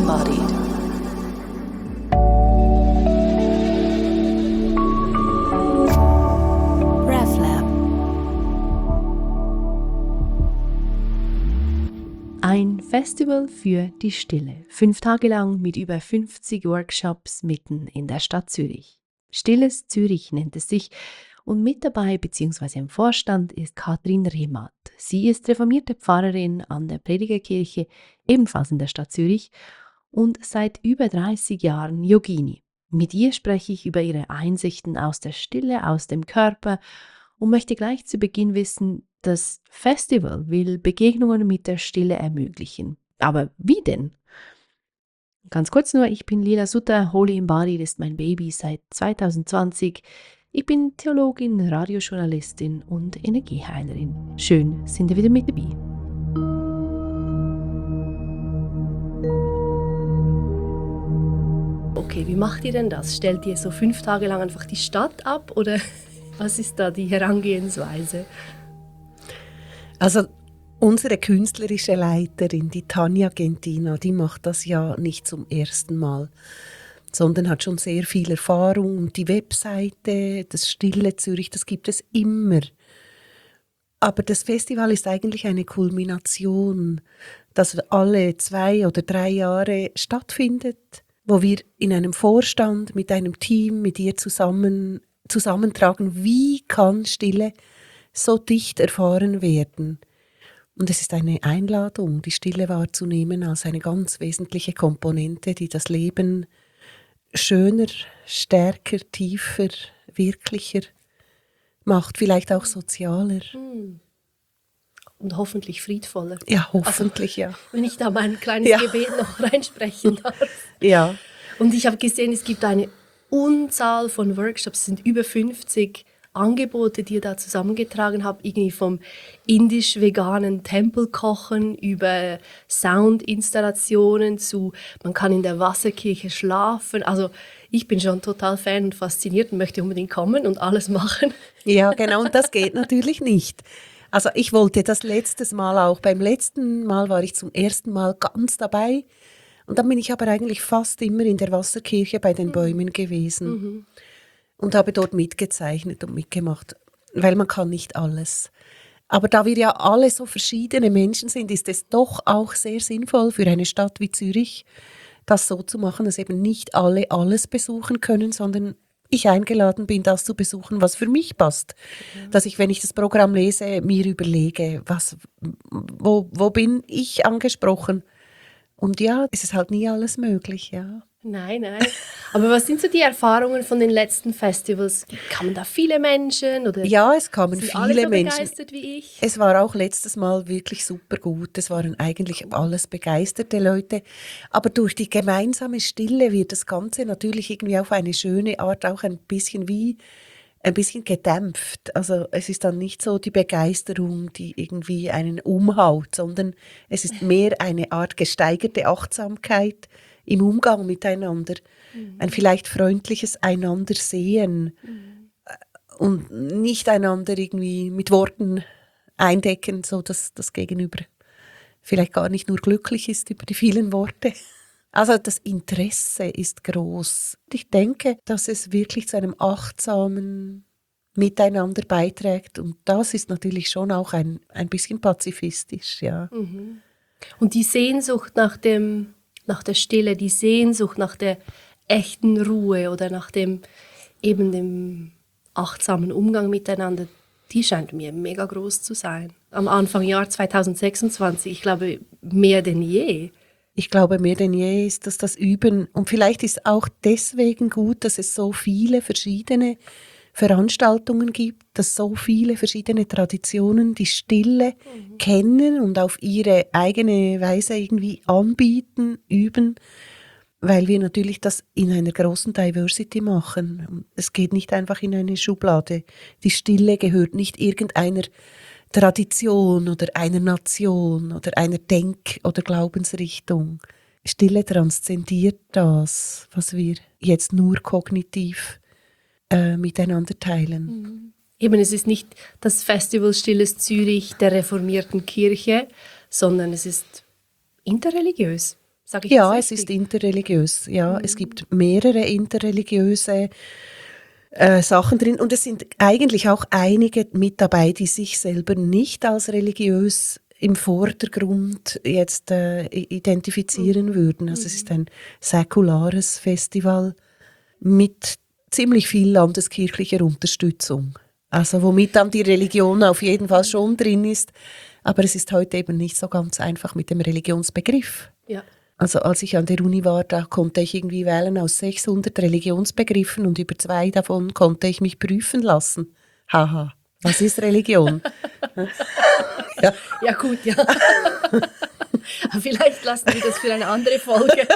embodied. RevLab. Ein Festival für die Stille. 5 Tage lang mit über 50 Workshops mitten in der Stadt Zürich. Stilles Zürich nennt es sich und mit dabei bzw. im Vorstand ist Katrin Rehmatt. Sie ist reformierte Pfarrerin an der Predigerkirche, ebenfalls in der Stadt Zürich und seit über 30 Jahren Yogini. Mit ihr spreche ich über ihre Einsichten aus der Stille, aus dem Körper und möchte gleich zu Beginn wissen, das Festival will Begegnungen mit der Stille ermöglichen. Aber wie denn? Ganz kurz nur, ich bin Lila Sutter, Holy Embodied ist mein Baby seit 2020. Ich bin Theologin, Radiojournalistin und Energieheilerin. Schön, sind ihr wieder mit dabei. Okay, wie macht ihr denn das? Stellt ihr so 5 Tage lang einfach die Stadt ab oder was ist da die Herangehensweise? Also unsere künstlerische Leiterin, die Tanja Gentina, die macht das ja nicht zum ersten Mal, sondern hat schon sehr viel Erfahrung. Und die Webseite, das Stille Zürich, das gibt es immer. Aber das Festival ist eigentlich eine Kulmination, das alle 2 oder 3 Jahre stattfindet, wo wir in einem Vorstand mit einem Team, mit ihr zusammentragen, wie kann Stille so dicht erfahren werden. Und es ist eine Einladung, die Stille wahrzunehmen als eine ganz wesentliche Komponente, die das Leben schöner, stärker, tiefer, wirklicher macht, vielleicht auch sozialer. Und hoffentlich friedvoller. Ja, hoffentlich, also, ja. Wenn ich da mein kleines Gebet noch reinsprechen darf. Ja. Und ich habe gesehen, es gibt eine Unzahl von Workshops, es sind über 50 Angebote, die ihr da zusammengetragen habt, irgendwie vom indisch-veganen Tempelkochen über Soundinstallationen zu, man kann in der Wasserkirche schlafen. Also ich bin schon total Fan und fasziniert und möchte unbedingt kommen und alles machen. Ja, genau, und das geht natürlich nicht. Also ich wollte das letztes Mal auch, beim letzten Mal war ich zum ersten Mal ganz dabei und dann bin ich aber eigentlich fast immer in der Wasserkirche bei den Bäumen gewesen. Und habe dort mitgezeichnet und mitgemacht, weil man kann nicht alles. Aber da wir ja alle so verschiedene Menschen sind, ist es doch auch sehr sinnvoll für eine Stadt wie Zürich, das so zu machen, dass eben nicht alle alles besuchen können, sondern ich eingeladen bin, das zu besuchen, was für mich passt. Dass ich, wenn ich das Programm lese, mir überlege, wo bin ich angesprochen? Und ja, es ist halt nie alles möglich, ja. Nein. Aber was sind so die Erfahrungen von den letzten Festivals? Kamen da viele Menschen? Oder ja, es kamen sind viele alle so Menschen. Begeistert wie ich? Es war auch letztes Mal wirklich super gut. Es waren eigentlich alles begeisterte Leute. Aber durch die gemeinsame Stille wird das Ganze natürlich irgendwie auf eine schöne Art auch ein bisschen gedämpft. Also es ist dann nicht so die Begeisterung, die irgendwie einen umhaut, sondern es ist mehr eine Art gesteigerte Achtsamkeit im Umgang miteinander. Ein vielleicht freundliches Einander-Sehen und nicht einander irgendwie mit Worten eindecken, sodass das Gegenüber vielleicht gar nicht nur glücklich ist über die vielen Worte. Also das Interesse ist groß. Ich denke, dass es wirklich zu einem achtsamen Miteinander beiträgt und das ist natürlich schon auch ein bisschen pazifistisch, ja. Und die Sehnsucht nach der Stille, die Sehnsucht nach der echten Ruhe oder nach dem achtsamen Umgang miteinander, die scheint mir mega groß zu sein. Am Anfang Jahr 2026, ich glaube, mehr denn je. Ich glaube, mehr denn je ist das Üben. Und vielleicht ist auch deswegen gut, dass es so viele verschiedene Veranstaltungen gibt, dass so viele verschiedene Traditionen die Stille kennen und auf ihre eigene Weise irgendwie anbieten, üben, weil wir natürlich das in einer großen Diversity machen. Es geht nicht einfach in eine Schublade. Die Stille gehört nicht irgendeiner Tradition oder einer Nation oder einer Denk- oder Glaubensrichtung. Stille transzendiert das, was wir jetzt nur kognitiv miteinander teilen. Eben, es ist nicht das Festival Stilles Zürich der reformierten Kirche, sondern es ist interreligiös. Sag ich Ja, das es richtig? ist interreligiös. Ja, es gibt mehrere interreligiöse Sachen drin und es sind eigentlich auch einige mit dabei, die sich selber nicht als religiös im Vordergrund jetzt identifizieren würden. Also es ist ein säkulares Festival mit ziemlich viel landeskirchlicher Unterstützung. Also womit dann die Religion auf jeden Fall schon drin ist, aber es ist heute eben nicht so ganz einfach mit dem Religionsbegriff. Ja. Also als ich an der Uni war, da konnte ich irgendwie wählen aus 600 Religionsbegriffen und über 2 davon konnte ich mich prüfen lassen. Haha, was ist Religion? Ja. Ja, gut, ja. Aber vielleicht lassen wir das für eine andere Folge.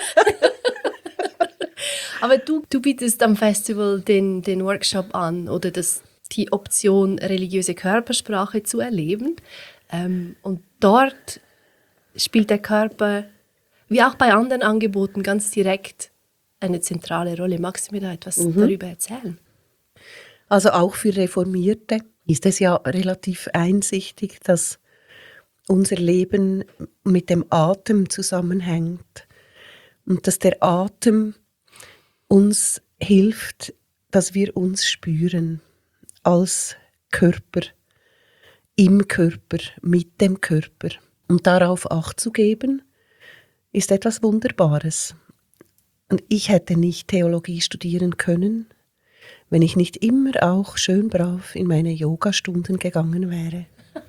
Aber du bietest am Festival den Workshop an oder die Option, religiöse Körpersprache zu erleben. Und dort spielt der Körper, wie auch bei anderen Angeboten, ganz direkt eine zentrale Rolle. Magst du mir da etwas darüber erzählen? Also auch für Reformierte ist es ja relativ einsichtig, dass unser Leben mit dem Atem zusammenhängt und dass der Atem uns hilft, dass wir uns spüren als Körper, im Körper, mit dem Körper. Und darauf Acht zu geben, ist etwas Wunderbares. Und ich hätte nicht Theologie studieren können, wenn ich nicht immer auch schön brav in meine Yogastunden gegangen wäre.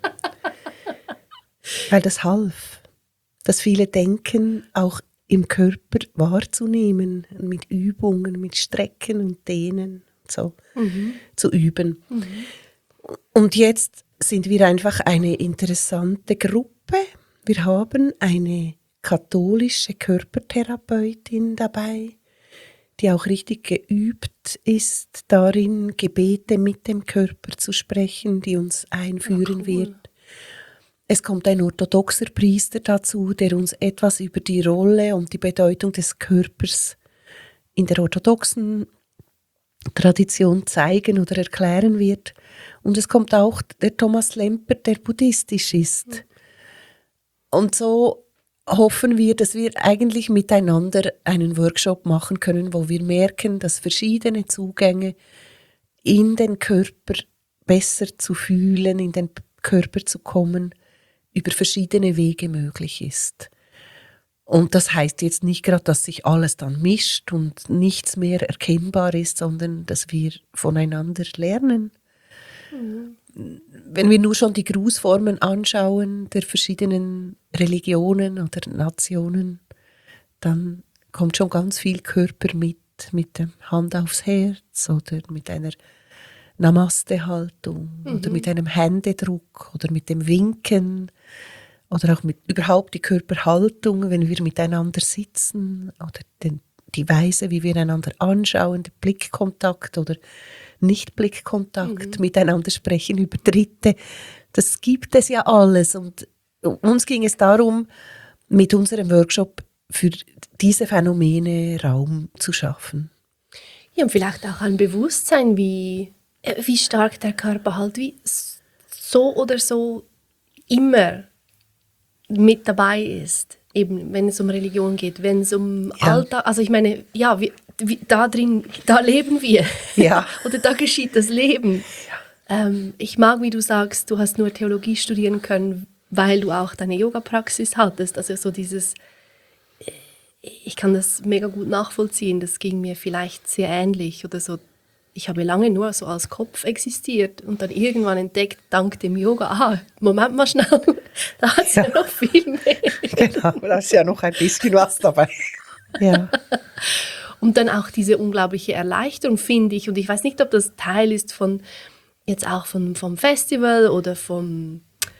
Weil das half, das viele Denken auch im Körper wahrzunehmen, mit Übungen, mit Strecken und Dehnen so zu üben. Und jetzt sind wir einfach eine interessante Gruppe. Wir haben eine katholische Körpertherapeutin dabei, die auch richtig geübt ist, darin Gebete mit dem Körper zu sprechen, die uns einführen wird. Es kommt ein orthodoxer Priester dazu, der uns etwas über die Rolle und die Bedeutung des Körpers in der orthodoxen Tradition zeigen oder erklären wird. Und es kommt auch der Thomas Lemper, der buddhistisch ist. Und so hoffen wir, dass wir eigentlich miteinander einen Workshop machen können, wo wir merken, dass verschiedene Zugänge in den Körper besser zu fühlen, in den Körper zu kommen, über verschiedene Wege möglich ist. Und das heißt jetzt nicht gerade, dass sich alles dann mischt und nichts mehr erkennbar ist, sondern dass wir voneinander lernen. Wenn wir nur schon die Grußformen anschauen der verschiedenen Religionen oder Nationen, dann kommt schon ganz viel Körper mit der Hand aufs Herz oder mit einer Namaste-Haltung oder mit einem Händedruck oder mit dem Winken oder auch mit überhaupt die Körperhaltung, wenn wir miteinander sitzen oder die Weise, wie wir einander anschauen, der Blickkontakt oder Nicht-Blickkontakt, miteinander sprechen über Dritte. Das gibt es ja alles und uns ging es darum, mit unserem Workshop für diese Phänomene Raum zu schaffen. Ja, und vielleicht auch ein Bewusstsein, wie stark der Körper halt wie so oder so immer mit dabei ist. Eben, wenn es um Religion geht, wenn es um Alltag, also ich meine, ja, da leben wir. Ja. Oder da geschieht das Leben. Ich mag, wie du sagst, du hast nur Theologie studieren können, weil du auch deine Yoga-Praxis hattest. Also so dieses, ich kann das mega gut nachvollziehen, das ging mir vielleicht sehr ähnlich oder so. Ich habe lange nur so als Kopf existiert und dann irgendwann entdeckt, dank dem Yoga, Moment mal schnell, da hat es ja noch viel mehr. Genau, da ist ja noch ein bisschen was dabei. Ja. Und dann auch diese unglaubliche Erleichterung, finde ich, und ich weiß nicht, ob das Teil ist vom Festival oder vom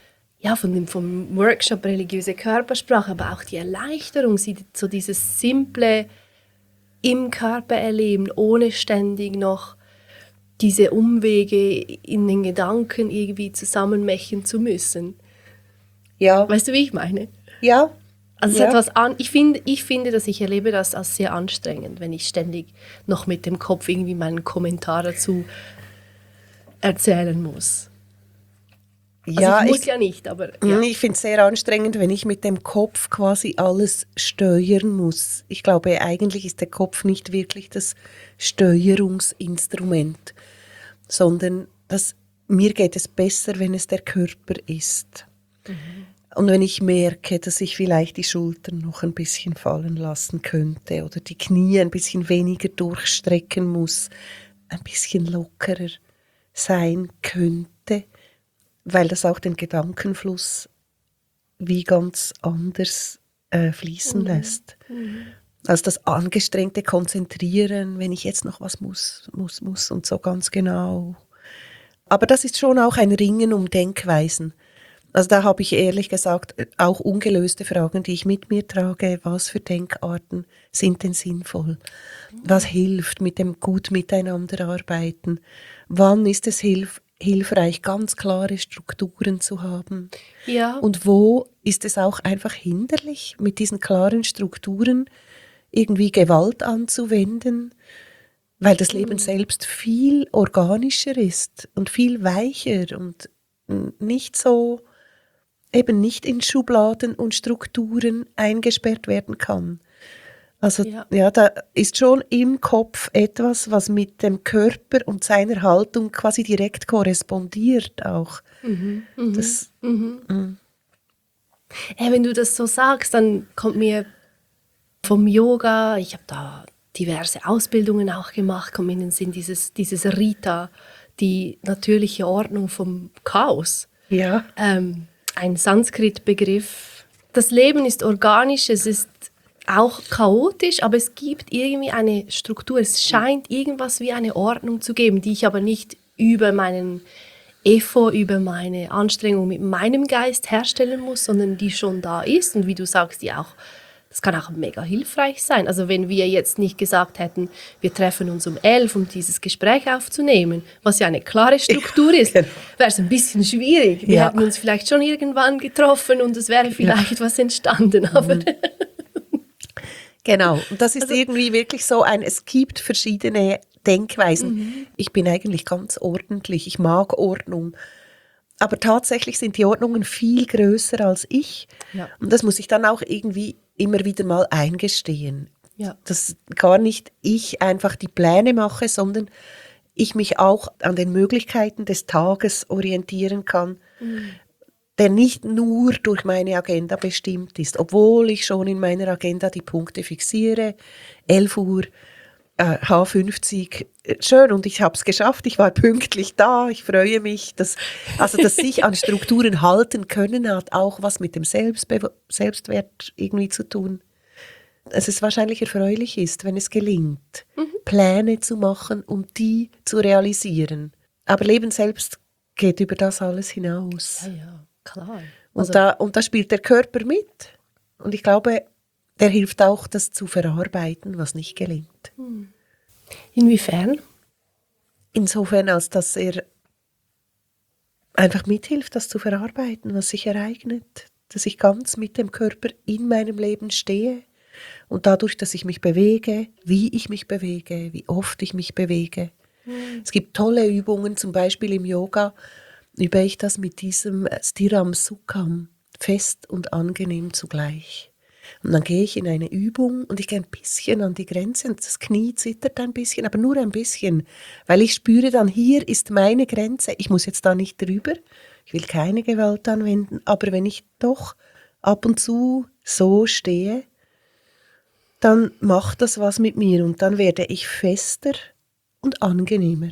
Workshop religiöse Körpersprache, aber auch die Erleichterung, so dieses simple im Körper erleben, ohne ständig noch diese Umwege in den Gedanken irgendwie zusammenmächen zu müssen. Ja. Weißt du, wie ich meine? Ja. Also es ist etwas ich finde, dass ich erlebe das als sehr anstrengend, wenn ich ständig noch mit dem Kopf irgendwie meinen Kommentar dazu erzählen muss. Ja, also ich muss ja nicht, aber ja. Ich finde es sehr anstrengend, wenn ich mit dem Kopf quasi alles steuern muss. Ich glaube, eigentlich ist der Kopf nicht wirklich das Steuerungsinstrument, sondern mir geht es besser, wenn es der Körper ist. Und wenn ich merke, dass ich vielleicht die Schultern noch ein bisschen fallen lassen könnte oder die Knie ein bisschen weniger durchstrecken muss, ein bisschen lockerer sein könnte, weil das auch den Gedankenfluss wie ganz anders fließen lässt. Also das angestrengte Konzentrieren, wenn ich jetzt noch was muss und so ganz genau. Aber das ist schon auch ein Ringen um Denkweisen. Also da habe ich ehrlich gesagt auch ungelöste Fragen, die ich mit mir trage. Was für Denkarten sind denn sinnvoll? Was hilft mit dem gut miteinander arbeiten? Wann ist es hilfreich, ganz klare Strukturen zu haben? Ja. Und wo ist es auch einfach hinderlich, mit diesen klaren Strukturen irgendwie Gewalt anzuwenden? Weil das Leben selbst viel organischer ist und viel weicher und nicht so, eben nicht in Schubladen und Strukturen eingesperrt werden kann. Also ja, da ist schon im Kopf etwas, was mit dem Körper und seiner Haltung quasi direkt korrespondiert auch. Wenn du das so sagst, dann kommt mir vom Yoga, ich habe da diverse Ausbildungen auch gemacht, kommt mir in den Sinn dieses Rita, die natürliche Ordnung vom Chaos. Ja. Ein Sanskrit-Begriff. Das Leben ist organisch, es ist auch chaotisch, aber es gibt irgendwie eine Struktur. Es scheint irgendwas wie eine Ordnung zu geben, die ich aber nicht über meinen Effort, über meine Anstrengung mit meinem Geist herstellen muss, sondern die schon da ist und wie du sagst, die auch, das kann auch mega hilfreich sein. Also wenn wir jetzt nicht gesagt hätten, wir treffen uns um 11, um dieses Gespräch aufzunehmen, was ja eine klare Struktur ist, wäre es ein bisschen schwierig. Wir hätten uns vielleicht schon irgendwann getroffen und es wäre vielleicht was entstanden. Aber Genau, und das ist irgendwie wirklich so es gibt verschiedene Denkweisen. Ich bin eigentlich ganz ordentlich, ich mag Ordnung. Aber tatsächlich sind die Ordnungen viel größer als ich. Ja. Und das muss ich dann auch irgendwie immer wieder mal eingestehen. Ja. Dass gar nicht ich einfach die Pläne mache, sondern ich mich auch an den Möglichkeiten des Tages orientieren kann, der nicht nur durch meine Agenda bestimmt ist, obwohl ich schon in meiner Agenda die Punkte fixiere. 11 Uhr, H50, schön, und ich habe es geschafft, ich war pünktlich da, ich freue mich. Das sich an Strukturen halten können, hat auch was mit dem Selbstwert irgendwie zu tun. Dass es wahrscheinlich erfreulich ist, wenn es gelingt, Pläne zu machen und die zu realisieren. Aber Leben selbst geht über das alles hinaus. Ja, klar. Und da spielt der Körper mit. Und ich glaube, der hilft auch, das zu verarbeiten, was nicht gelingt. Inwiefern? Insofern, als dass er einfach mithilft, das zu verarbeiten, was sich ereignet. Dass ich ganz mit dem Körper in meinem Leben stehe. Und dadurch, dass ich mich bewege, wie ich mich bewege, wie oft ich mich bewege. Es gibt tolle Übungen, zum Beispiel im Yoga übe ich das mit diesem Stiram Sukham, fest und angenehm zugleich. Und dann gehe ich in eine Übung und ich gehe ein bisschen an die Grenze und das Knie zittert ein bisschen, aber nur ein bisschen, weil ich spüre dann, hier ist meine Grenze, ich muss jetzt da nicht drüber, ich will keine Gewalt anwenden, aber wenn ich doch ab und zu so stehe, dann macht das was mit mir und dann werde ich fester und angenehmer.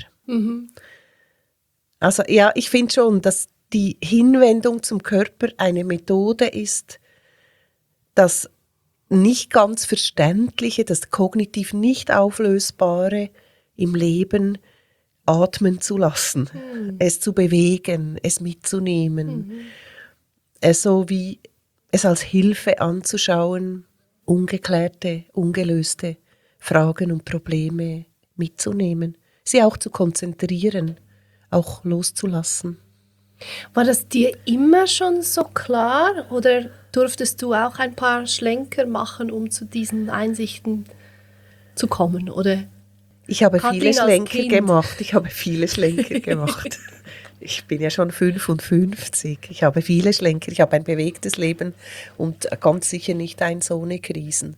Also ja, ich finde schon, dass die Hinwendung zum Körper eine Methode ist, das nicht ganz Verständliche, das kognitiv nicht Auflösbare im Leben atmen zu lassen, es zu bewegen, es mitzunehmen, so wie es als Hilfe anzuschauen, ungeklärte, ungelöste Fragen und Probleme mitzunehmen, sie auch zu konzentrieren, auch loszulassen. War das dir immer schon so klar oder durftest du auch ein paar Schlenker machen, um zu diesen Einsichten zu kommen? Oder Ich habe viele Schlenker gemacht. Ich bin ja schon 55. Ich habe viele Schlenker. Ich habe ein bewegtes Leben und ganz sicher nicht eins ohne Krisen.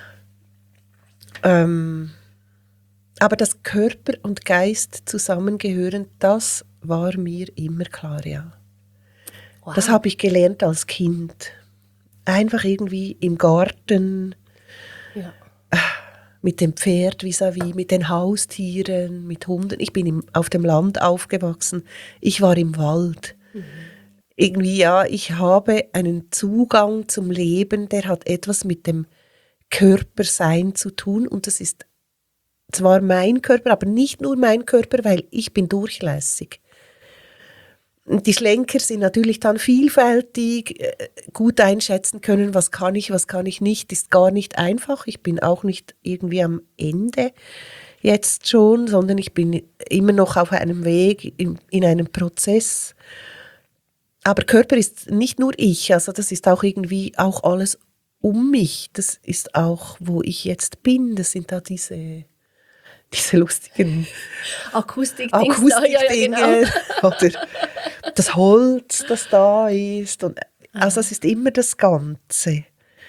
Aber dass Körper und Geist zusammengehören, das war mir immer klar, ja. Wow. Das habe ich gelernt als Kind. Einfach irgendwie im Garten, Ja. mit dem Pferd vis-à-vis, mit den Haustieren, mit Hunden. Ich bin auf dem Land aufgewachsen. Ich war im Wald. Irgendwie, ja, ich habe einen Zugang zum Leben, der hat etwas mit dem Körpersein zu tun. Und das ist zwar mein Körper, aber nicht nur mein Körper, weil ich bin durchlässig. Die Schlenker sind natürlich dann vielfältig, gut einschätzen können, was kann ich nicht, ist gar nicht einfach. Ich bin auch nicht irgendwie am Ende jetzt schon, sondern ich bin immer noch auf einem Weg, in einem Prozess. Aber Körper ist nicht nur ich, also das ist auch irgendwie auch alles um mich. Das ist auch, wo ich jetzt bin. Das sind da diese lustigen Akustikdings. Akustikdinge Ja, genau. oder das Holz, das da ist. Und, also es ist immer das Ganze.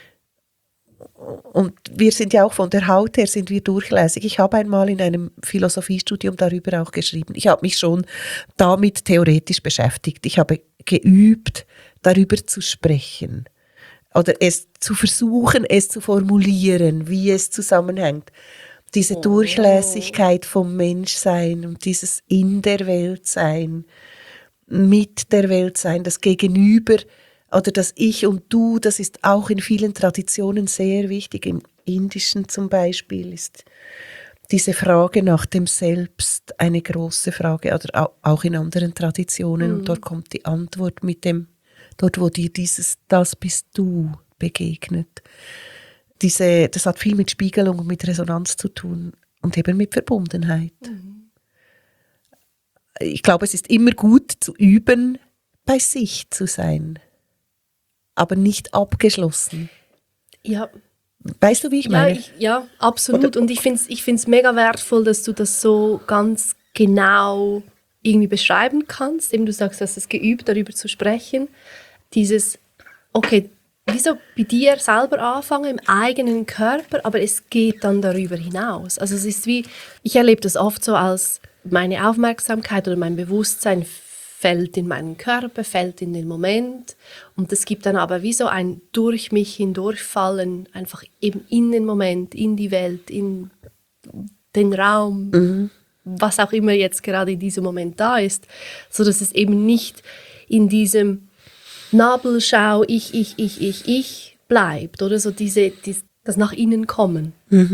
Und wir sind ja auch von der Haut her sind wir durchlässig. Ich habe einmal in einem Philosophiestudium darüber auch geschrieben. Ich habe mich schon damit theoretisch beschäftigt. Ich habe geübt, darüber zu sprechen. Oder es zu versuchen, es zu formulieren, wie es zusammenhängt. Diese Durchlässigkeit vom Menschsein und dieses in der Welt sein, mit der Welt sein, das Gegenüber oder das Ich und Du, das ist auch in vielen Traditionen sehr wichtig. Im Indischen zum Beispiel ist diese Frage nach dem Selbst eine große Frage, oder auch in anderen Traditionen. Und dort kommt die Antwort mit dem, dort wo dir das bist du begegnet. Das hat viel mit Spiegelung und mit Resonanz zu tun und eben mit Verbundenheit. Ich glaube, es ist immer gut zu üben, bei sich zu sein, aber nicht abgeschlossen. Ja. Weißt du, wie ich meine? Ja, absolut. Und ich find's mega wertvoll, dass du das so ganz genau irgendwie beschreiben kannst. Eben du sagst, du hast es geübt, darüber zu sprechen. Dieses, okay, wieso bei dir selber anfangen, im eigenen Körper, aber es geht dann darüber hinaus. Also es ist wie, ich erlebe das oft so als meine Aufmerksamkeit oder mein Bewusstsein fällt in meinen Körper, fällt in den Moment und es gibt dann aber wie so ein durch mich hindurchfallen, einfach eben in den Moment, in die Welt, in den Raum, was auch immer jetzt gerade in diesem Moment da ist, so dass es eben nicht in diesem Nabelschau, ich bleibt, oder so das nach innen kommen.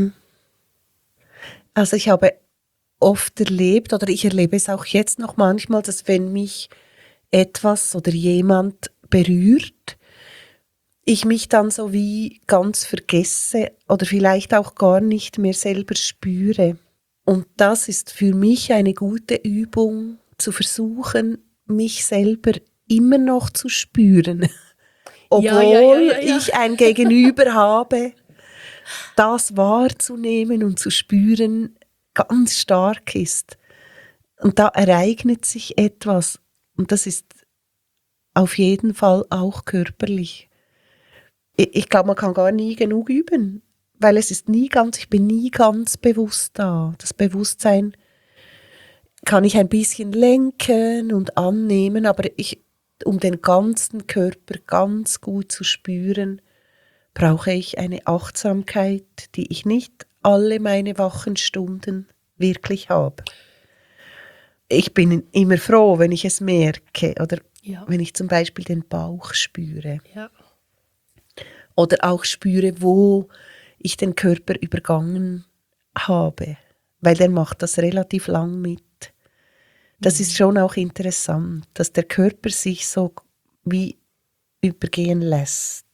Also ich habe oft erlebt, oder ich erlebe es auch jetzt noch manchmal, dass wenn mich etwas oder jemand berührt, ich mich dann so wie ganz vergesse oder vielleicht auch gar nicht mehr selber spüre. Und das ist für mich eine gute Übung, zu versuchen, mich selber immer noch zu spüren, obwohl ich ein Gegenüber habe, das wahrzunehmen und zu spüren, ganz stark ist. Und da ereignet sich etwas und das ist auf jeden Fall auch körperlich. Ich glaube, man kann gar nie genug üben, weil ich bin nie ganz bewusst da. Das Bewusstsein kann ich ein bisschen lenken und annehmen, aber um den ganzen Körper ganz gut zu spüren, brauche ich eine Achtsamkeit, die ich nicht alle meine wachen Stunden wirklich habe. Ich bin immer froh, wenn ich es merke oder wenn ich zum Beispiel den Bauch spüre. Ja. Oder auch spüre, wo ich den Körper übergangen habe, weil der macht das relativ lang mit. Das ist schon auch interessant, dass der Körper sich so wie übergehen lässt.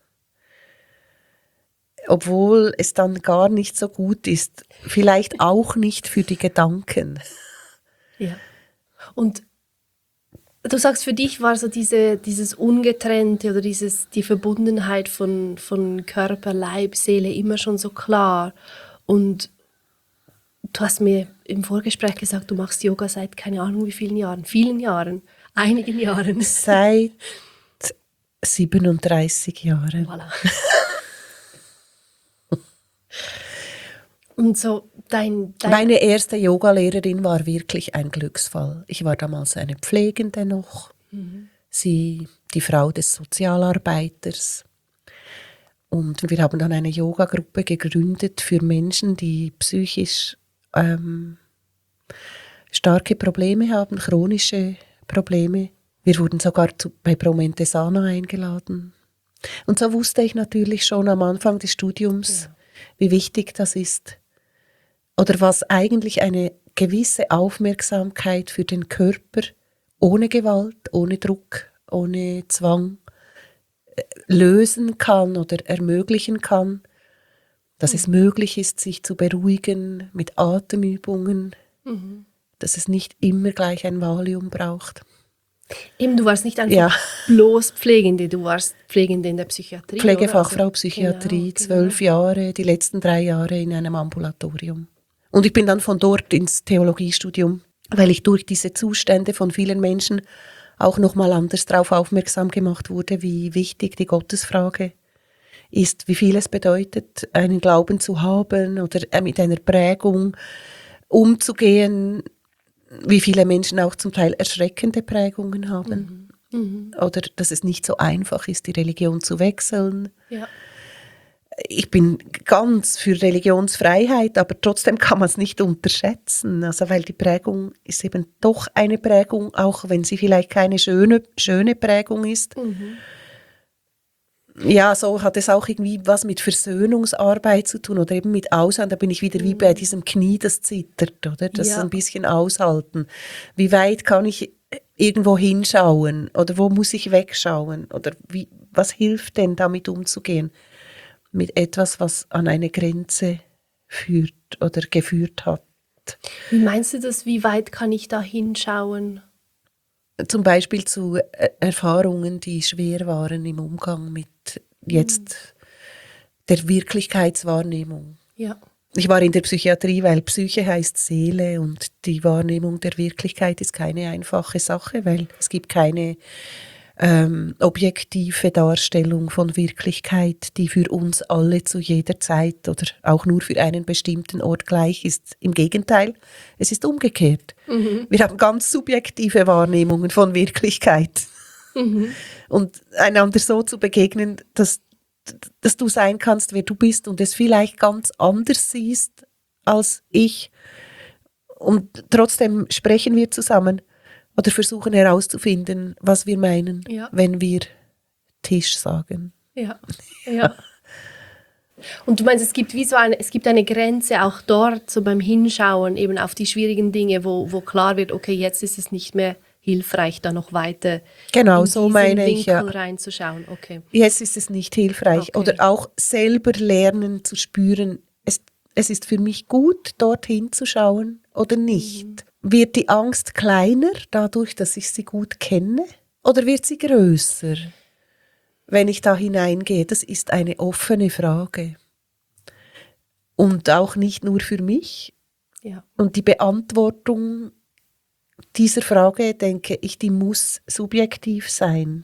Obwohl es dann gar nicht so gut ist. Vielleicht auch nicht für die Gedanken. Ja. Und du sagst, für dich war so dieses Ungetrennte oder die Verbundenheit von Körper, Leib, Seele immer schon so klar. Und du hast mir im Vorgespräch gesagt, du machst Yoga seit keine Ahnung wie vielen Jahren, einigen Jahren. Seit 37 Jahren. Voilà. Und so dein Meine erste Yogalehrerin war wirklich ein Glücksfall. Ich war damals eine Pflegende noch. Sie, die Frau des Sozialarbeiters. Und wir haben dann eine Yogagruppe gegründet für Menschen, die psychisch starke Probleme haben, chronische Probleme. Wir wurden sogar bei Pro Mente Sana eingeladen. Und so wusste ich natürlich schon am Anfang des Studiums, wie wichtig das ist. Oder was eigentlich eine gewisse Aufmerksamkeit für den Körper ohne Gewalt, ohne Druck, ohne Zwang lösen kann oder ermöglichen kann. Dass es möglich ist, sich zu beruhigen mit Atemübungen. Dass es nicht immer gleich ein Valium braucht. Eben, du warst nicht einfach bloß Pflegende, du warst Pflegende in der Psychiatrie. Pflegefachfrau Psychiatrie, 12 Jahre, die letzten 3 Jahre in einem Ambulatorium. Und ich bin dann von dort ins Theologiestudium, weil ich durch diese Zustände von vielen Menschen auch nochmal anders darauf aufmerksam gemacht wurde, wie wichtig die Gottesfrage ist, wie viel es bedeutet, einen Glauben zu haben oder mit einer Prägung umzugehen, wie viele Menschen auch zum Teil erschreckende Prägungen haben. Oder dass es nicht so einfach ist, die Religion zu wechseln. Ja. Ich bin ganz für Religionsfreiheit, aber trotzdem kann man es nicht unterschätzen. Also, weil die Prägung ist eben doch eine Prägung, auch wenn sie vielleicht keine schöne Prägung ist. Ja, so hat es auch irgendwie was mit Versöhnungsarbeit zu tun oder eben mit Aushalten. Da bin ich wieder wie bei diesem Knie, das zittert, oder? Das ein bisschen aushalten. Wie weit kann ich irgendwo hinschauen oder wo muss ich wegschauen? Oder was hilft denn, damit umzugehen? Mit etwas, was an eine Grenze führt oder geführt hat. Wie meinst du das? Wie weit kann ich da hinschauen? Zum Beispiel zu Erfahrungen, die schwer waren im Umgang mit jetzt der Wirklichkeitswahrnehmung. Ja. Ich war in der Psychiatrie, weil Psyche heißt Seele und die Wahrnehmung der Wirklichkeit ist keine einfache Sache, weil es gibt keine objektive Darstellung von Wirklichkeit, die für uns alle zu jeder Zeit oder auch nur für einen bestimmten Ort gleich ist. Im Gegenteil, es ist umgekehrt. Wir haben ganz subjektive Wahrnehmungen von Wirklichkeit. Und einander so zu begegnen, dass du sein kannst, wer du bist und es vielleicht ganz anders siehst als ich. Und trotzdem sprechen wir zusammen. Oder versuchen herauszufinden, was wir meinen, wenn wir Tisch sagen. Ja. Und du meinst, es gibt eine Grenze auch dort, so beim Hinschauen, eben auf die schwierigen Dinge, wo klar wird, okay, jetzt ist es nicht mehr hilfreich, da noch weiter genau, in so diesen meine Winkel ich, ja. reinzuschauen. Okay. Jetzt ist es nicht hilfreich. Okay. Oder auch selber lernen zu spüren, es ist für mich gut, dorthin zu schauen oder nicht. Wird die Angst kleiner, dadurch, dass ich sie gut kenne? Oder wird sie größer, wenn ich da hineingehe? Das ist eine offene Frage. Und auch nicht nur für mich. Ja. Und die Beantwortung dieser Frage, denke ich, die muss subjektiv sein.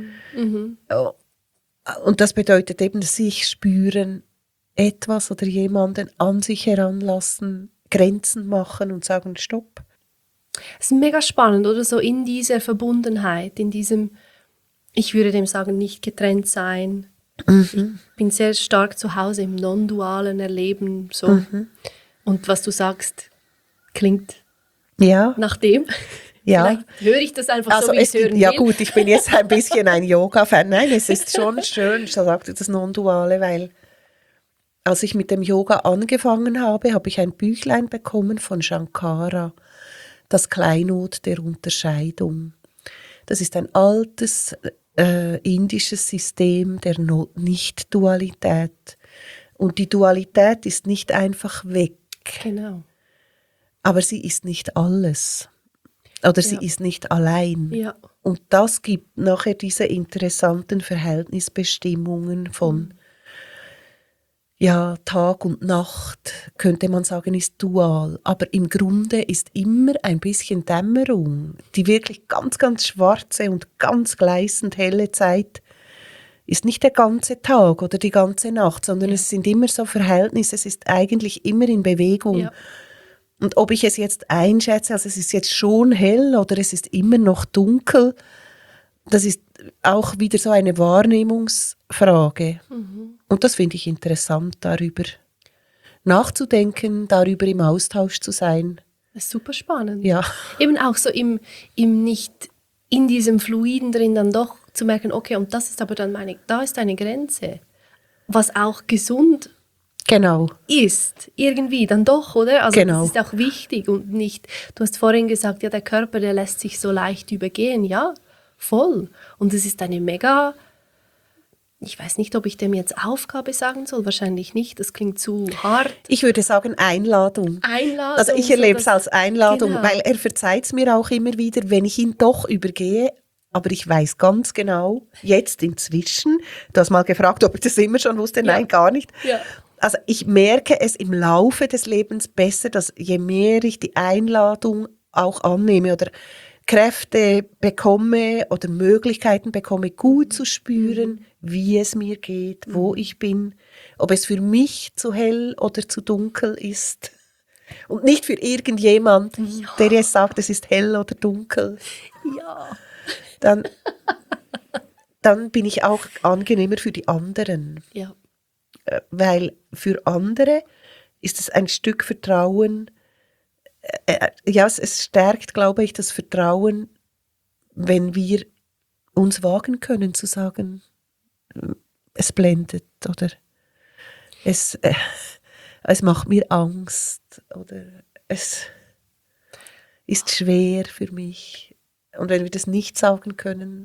Und das bedeutet eben, sich spüren, etwas oder jemanden an sich heranlassen, Grenzen machen und sagen, stopp. Es ist mega spannend, oder? So in dieser Verbundenheit, in diesem, ich würde dem sagen, nicht getrennt sein. Ich bin sehr stark zu Hause im non-dualen Erleben. So. Und was du sagst, klingt nach dem. Ja. Vielleicht höre ich das einfach also so, wie ich es hören will. Ja gut, ich bin jetzt ein bisschen ein Yoga-Fan. Nein, es ist schon schön, so sagte das Non-Duale, weil als ich mit dem Yoga angefangen habe, habe ich ein Büchlein bekommen von Shankara, das Kleinod der Unterscheidung. Das ist ein altes indisches System der Nicht-Dualität. Und die Dualität ist nicht einfach weg. Genau. Aber sie ist nicht alles. Oder sie ist nicht allein. Ja. Und das gibt nachher diese interessanten Verhältnisbestimmungen von ja, Tag und Nacht, könnte man sagen, ist dual. Aber im Grunde ist immer ein bisschen Dämmerung. Die wirklich ganz, ganz schwarze und ganz gleißend helle Zeit ist nicht der ganze Tag oder die ganze Nacht, sondern es sind immer so Verhältnisse, es ist eigentlich immer in Bewegung. Ja. Und ob ich es jetzt einschätze, also es ist jetzt schon hell oder es ist immer noch dunkel, das ist auch wieder so eine Wahrnehmungsfrage. Und das finde ich interessant, darüber nachzudenken, darüber im Austausch zu sein. Das ist super spannend. Ja. Eben auch so im nicht in diesem Fluiden drin dann doch zu merken, okay, und das ist aber dann da ist eine Grenze. Was auch gesund Genau. ist, irgendwie dann doch, oder? Also Genau. das ist auch wichtig und nicht, du hast vorhin gesagt, ja, der Körper, der lässt sich so leicht übergehen. Ja, voll. Und es ist eine mega, ich weiß nicht, ob ich dem jetzt Aufgabe sagen soll, wahrscheinlich nicht, das klingt zu hart. Ich würde sagen Einladung. Einladung. Also ich erlebe es so als Einladung, genau. weil er verzeiht es mir auch immer wieder, wenn ich ihn doch übergehe. Aber ich weiß ganz genau, jetzt inzwischen, du hast mal gefragt, ob ich das immer schon wusste, nein, gar nicht. Ja. Also ich merke es im Laufe des Lebens besser, dass je mehr ich die Einladung auch annehme oder Kräfte bekomme oder Möglichkeiten bekomme, gut zu spüren, wie es mir geht, wo ich bin, ob es für mich zu hell oder zu dunkel ist. Und nicht für irgendjemand, der jetzt sagt, es ist hell oder dunkel. Ja. Dann bin ich auch angenehmer für die anderen. Ja. Weil für andere ist es ein Stück Vertrauen, ja, es stärkt, glaube ich, das Vertrauen, wenn wir uns wagen können zu sagen, es blendet oder es macht mir Angst oder es ist schwer für mich. Und wenn wir das nicht sagen können,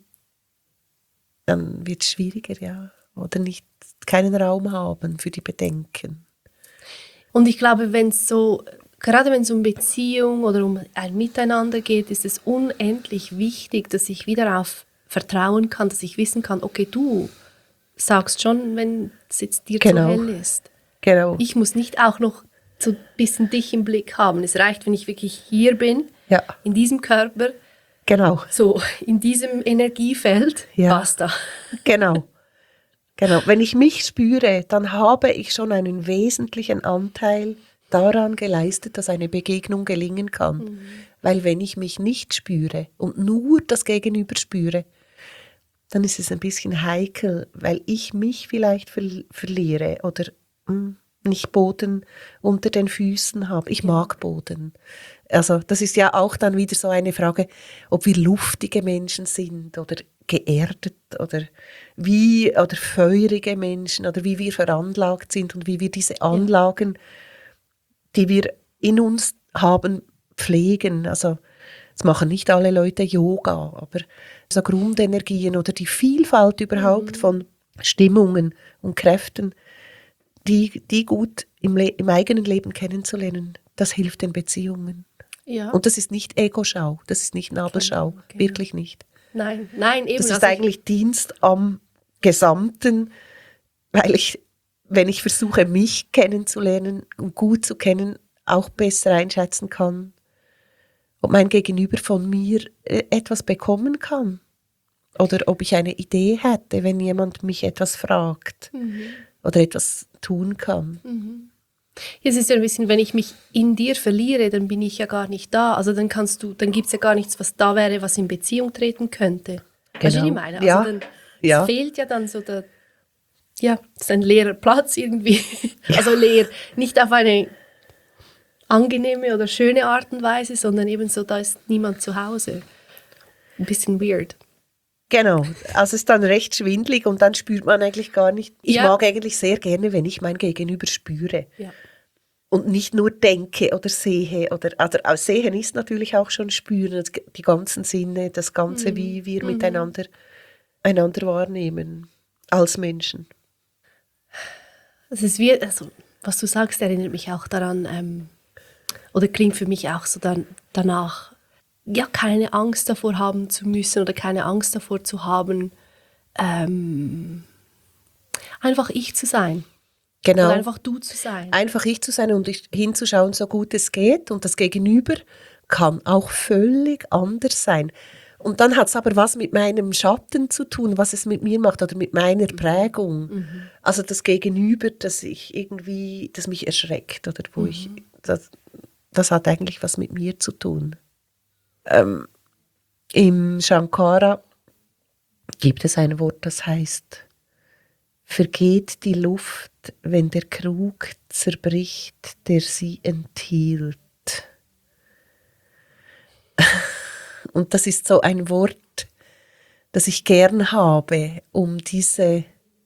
dann wird es schwieriger, ja. Oder keinen Raum haben für die Bedenken. Und ich glaube, gerade wenn es um Beziehung oder um ein Miteinander geht, ist es unendlich wichtig, dass ich wieder darauf vertrauen kann, dass ich wissen kann, okay, du sagst schon, wenn es jetzt dir Genau. zu hell ist. Genau. Ich muss nicht auch noch so ein bisschen dich im Blick haben. Es reicht, wenn ich wirklich hier bin, Ja. in diesem Körper, Genau. so in diesem Energiefeld, Ja. basta. Genau. Genau. Wenn ich mich spüre, dann habe ich schon einen wesentlichen Anteil daran geleistet, dass eine Begegnung gelingen kann. Weil wenn ich mich nicht spüre und nur das Gegenüber spüre, dann ist es ein bisschen heikel, weil ich mich vielleicht verliere oder nicht Boden unter den Füßen habe. Ich mag Boden. Also das ist ja auch dann wieder so eine Frage, ob wir luftige Menschen sind oder geerdet oder feurige Menschen oder wie wir veranlagt sind und wie wir diese Anlagen, die wir in uns haben, pflegen. Also es machen nicht alle Leute Yoga, aber so Grundenergien oder die Vielfalt überhaupt von Stimmungen und Kräften, die gut im eigenen Leben kennenzulernen, das hilft den Beziehungen. Ja. Und das ist nicht Ego-Schau, das ist nicht Nabelschau, Genau. wirklich nicht. Nein, eben. Das ist also eigentlich Dienst am Gesamten, weil wenn ich versuche, mich kennenzulernen und gut zu kennen, auch besser einschätzen kann, ob mein Gegenüber von mir etwas bekommen kann. Oder ob ich eine Idee hätte, wenn jemand mich etwas fragt oder etwas tun kann. Es ist ja ein bisschen, wenn ich mich in dir verliere, dann bin ich ja gar nicht da. Also dann gibt es ja gar nichts, was da wäre, was in Beziehung treten könnte. Weißt du, was ich meine? Also Ja. dann, Ja. es fehlt ja dann so das ist ein leerer Platz irgendwie. Also leer, nicht auf eine angenehme oder schöne Art und Weise, sondern eben so, da ist niemand zu Hause. Ein bisschen weird. Genau, also es ist dann recht schwindlig und dann spürt man eigentlich gar nicht. Ich Ja. mag eigentlich sehr gerne, wenn ich mein Gegenüber spüre. Ja. Und nicht nur denke oder sehe. Also auch sehen ist natürlich auch schon spüren, die ganzen Sinne, das Ganze, wie wir miteinander einander wahrnehmen als Menschen. Es ist also, was du sagst, erinnert mich auch daran, oder klingt für mich auch so danach, ja, keine Angst davor haben zu müssen oder keine Angst davor zu haben, einfach ich zu sein. Genau. Oder einfach du zu sein. Einfach ich zu sein und hinzuschauen, so gut es geht. Und das Gegenüber kann auch völlig anders sein. Und dann hat es aber was mit meinem Schatten zu tun, was es mit mir macht oder mit meiner Prägung. Also das Gegenüber, das mich erschreckt oder wo das hat eigentlich was mit mir zu tun. Im Shankara gibt es ein Wort, das heißt: Vergeht die Luft, wenn der Krug zerbricht, der sie enthielt. Und das ist so ein Wort, das ich gern habe, um diese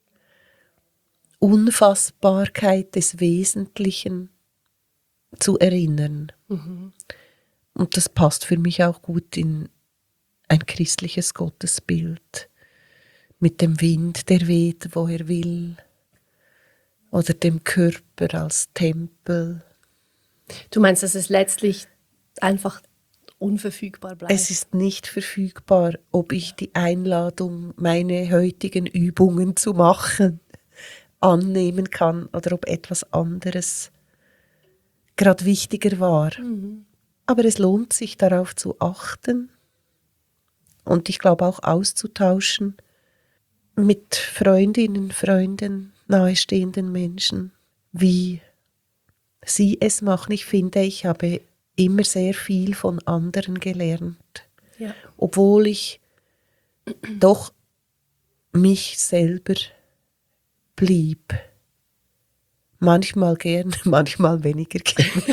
Unfassbarkeit des Wesentlichen zu erinnern. Und das passt für mich auch gut in ein christliches Gottesbild. Mit dem Wind, der weht, wo er will. Oder dem Körper als Tempel. Du meinst, dass es letztlich einfach unverfügbar bleibt? Es ist nicht verfügbar, ob ich die Einladung, meine heutigen Übungen zu machen, annehmen kann oder ob etwas anderes gerade wichtiger war. Aber es lohnt sich, darauf zu achten und ich glaube auch auszutauschen mit Freundinnen, Freunden, nahestehenden Menschen, wie sie es machen. Ich finde, ich habe immer sehr viel von anderen gelernt, Ja. obwohl ich doch mich selber blieb. Manchmal gern, manchmal weniger gern.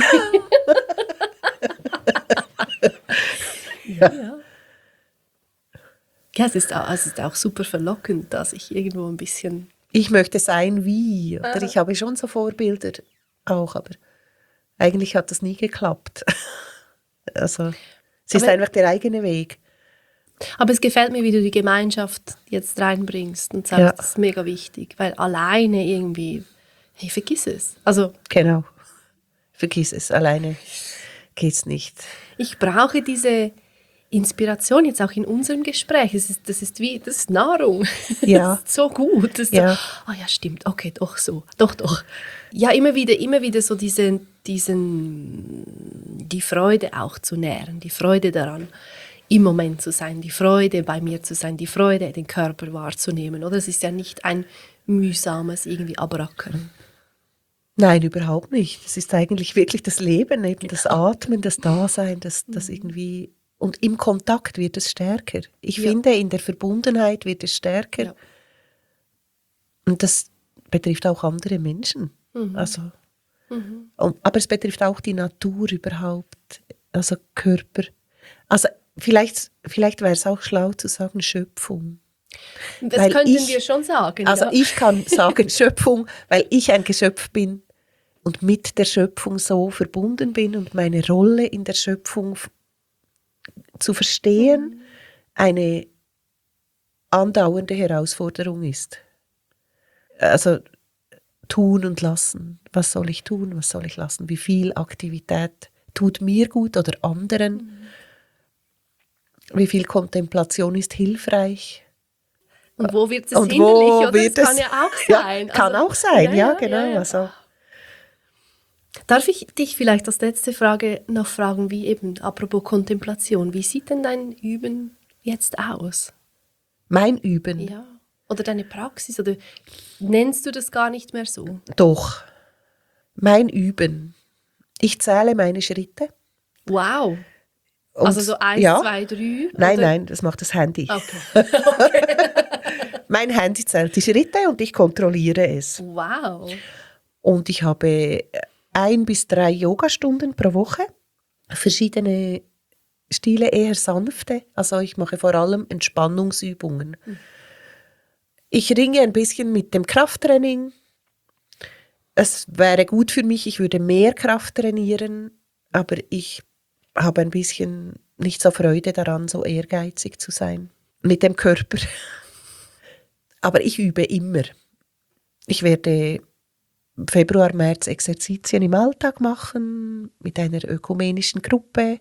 Ja, es ist auch super verlockend, dass ich irgendwo ein bisschen... Ich möchte sein wie, oder ich habe schon so Vorbilder auch, aber eigentlich hat das nie geklappt. Also es ist Aber- einfach der eigene Weg. Aber es gefällt mir, wie du die Gemeinschaft jetzt reinbringst und sagst, Ja. das ist mega wichtig, weil alleine irgendwie, hey, vergiss es. Also Genau. Vergiss es, alleine geht's nicht. ich brauche diese Inspiration jetzt auch in unserem Gespräch. Das ist Nahrung. Ja. Das ist so gut. Das ist Ja. so, ah ja, stimmt, okay, doch so, doch. Ja, immer wieder so die Freude auch zu nähren, die Freude daran, im Moment zu sein, die Freude bei mir zu sein, die Freude, den Körper wahrzunehmen. Oder es ist ja nicht ein mühsames irgendwie Abrackern. Nein, überhaupt nicht. Es ist eigentlich wirklich das Leben, eben das Atmen, das Dasein, das irgendwie... Und im Kontakt wird es stärker. Ich finde, in der Verbundenheit wird es stärker. Ja. Und das betrifft auch andere Menschen. Also, aber es betrifft auch die Natur überhaupt, also Körper. Also vielleicht wäre es auch schlau zu sagen Schöpfung. Das Weil könnten ich- wir schon sagen. Also ja. ich kann sagen Schöpfung, weil ich ein Geschöpf bin und mit der Schöpfung so verbunden bin und meine Rolle in der Schöpfung zu verstehen eine andauernde Herausforderung ist. Also tun und lassen. Was soll ich tun? Was soll ich lassen? Wie viel Aktivität tut mir gut oder anderen? Wie viel Kontemplation ist hilfreich? Und wo wird es Und hinderlich? wo Oder? wird Das kann es- ja auch Ja, sein. kann Also- auch sein, ja, genau. ja. Also, Darf ich dich vielleicht als letzte Frage noch fragen, wie eben, apropos Kontemplation, wie sieht denn dein Üben jetzt aus? mein Üben, Ja. Oder deine Praxis? Oder nennst du das gar nicht mehr so? doch. Mein Üben. Ich zähle meine Schritte. Wow. Und- Also so 1, ja. 2, 3? Nein, oder? nein, das macht das Handy. Okay. Mein Handy zählt die Schritte und ich kontrolliere es. Wow. Und ich habe 1 bis 3 Yogastunden pro Woche. Verschiedene Stile, eher sanfte. Also ich mache vor allem Entspannungsübungen. Ich ringe ein bisschen mit dem Krafttraining. Es wäre gut für mich, ich würde mehr Kraft trainieren, aber ich habe ein bisschen nicht so Freude daran, so ehrgeizig zu sein mit dem Körper. Aber ich übe immer. Ich werde Februar, März Exerzitien im Alltag machen, mit einer ökumenischen Gruppe.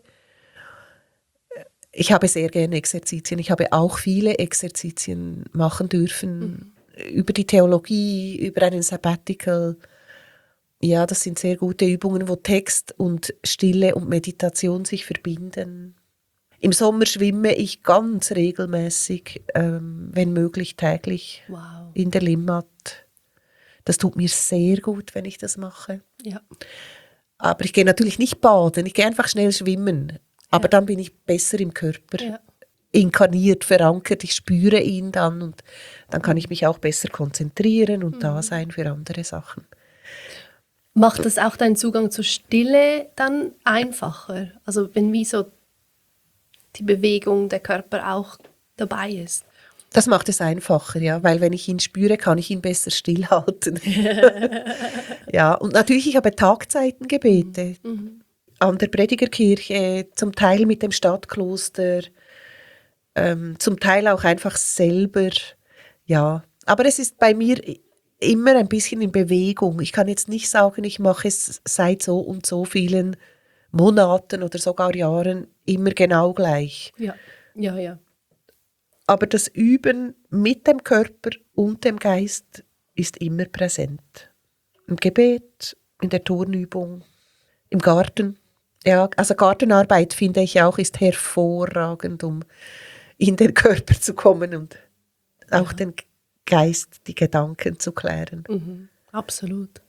Ich habe sehr gerne Exerzitien. Ich habe auch viele Exerzitien machen dürfen über die Theologie, über einen Sabbatical. Ja, das sind sehr gute Übungen, wo Text und Stille und Meditation sich verbinden. Im Sommer schwimme ich ganz regelmäßig, wenn möglich täglich, Wow. in der Limmat. Das tut mir sehr gut, wenn ich das mache. Ja. Aber ich gehe natürlich nicht baden, ich gehe einfach schnell schwimmen. Aber dann bin ich besser im Körper, Ja. inkarniert, verankert, ich spüre ihn dann und dann kann ich mich auch besser konzentrieren und da sein für andere Sachen. Macht das auch deinen Zugang zur Stille dann einfacher? Also wenn wie so die Bewegung, der Körper auch dabei ist? Das macht es einfacher, ja, weil wenn ich ihn spüre, kann ich ihn besser stillhalten. Ja, und natürlich, ich habe Tagzeitengebete an der Predigerkirche, zum Teil mit dem Stadtkloster, zum Teil auch einfach selber, ja. Aber es ist bei mir immer ein bisschen in Bewegung. Ich kann jetzt nicht sagen, ich mache es seit so und so vielen Monaten oder sogar Jahren immer genau gleich. Ja, ja, ja. Aber das Üben mit dem Körper und dem Geist ist immer präsent. Im Gebet, in der Turnübung, im Garten. Ja, also Gartenarbeit, finde ich auch, ist hervorragend, um in den Körper zu kommen und auch den Geist, die Gedanken zu klären. Mhm. Absolut.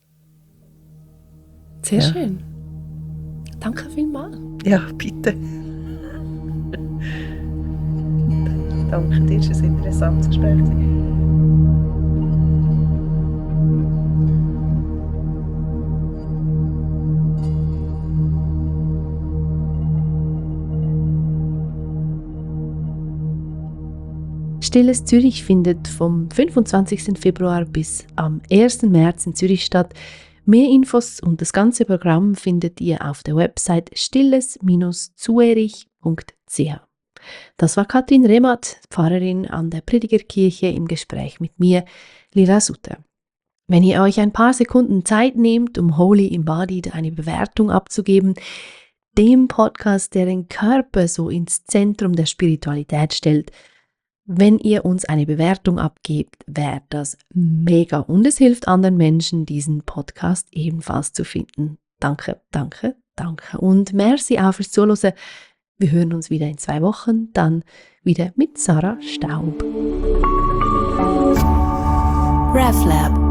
Sehr schön. Danke vielmals. Ja, bitte. Danke dir, es war ein interessantes Gespräch. Stilles Zürich findet vom 25. Februar bis am 1. März in Zürich statt. Mehr Infos und das ganze Programm findet ihr auf der Website stilles-zuerich.ch. Das war Katrin Remath, Pfarrerin an der Predigerkirche, im Gespräch mit mir, Lila Sutter. Wenn ihr euch ein paar Sekunden Zeit nehmt, um Holy Embodied eine Bewertung abzugeben, dem Podcast, der den Körper so ins Zentrum der Spiritualität stellt, wenn ihr uns eine Bewertung abgebt, wäre das mega und es hilft anderen Menschen, diesen Podcast ebenfalls zu finden. Danke, danke, danke und merci auch fürs Zuhören. Wir hören uns wieder in 2 Wochen, dann wieder mit Sarah Staub. RefLab